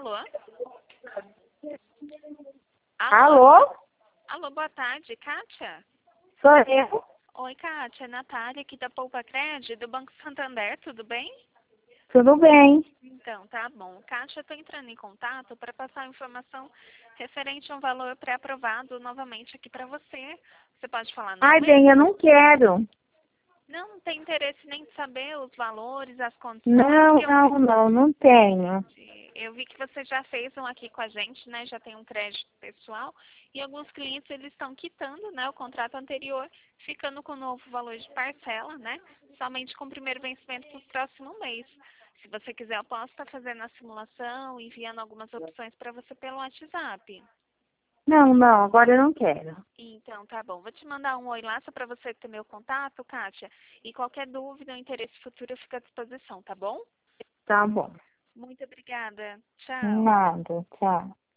Alô? Alô? Alô, boa tarde, Kátia? Sou eu? Oi, Kátia, Natália aqui da Poupa Cred, do Banco Santander, tudo bem? Tudo bem? Então, tá bom. Kátia, eu tô entrando em contato para passar informação referente a um valor pré-aprovado novamente aqui para você. Você pode falar no Ai, momento? bem, eu não quero. Não tem interesse nem de saber os valores, as condições. Não, Porque não tenho. eu vi que você já fez um aqui com a gente, né? Já tem um crédito pessoal. E alguns clientes, eles estão quitando, né, o contrato anterior, ficando com o novo valor de parcela, né? Somente com o primeiro vencimento para o próximo mês. Se você quiser, eu posso estar fazendo a simulação, enviando algumas opções para você pelo WhatsApp. Não, agora eu não quero. Então, tá bom. Vou te mandar um oi lá só para você ter meu contato, Kátia. E qualquer dúvida ou interesse futuro, eu fico à disposição, tá bom? Tá bom. Muito obrigada. Tchau. Nada, tchau.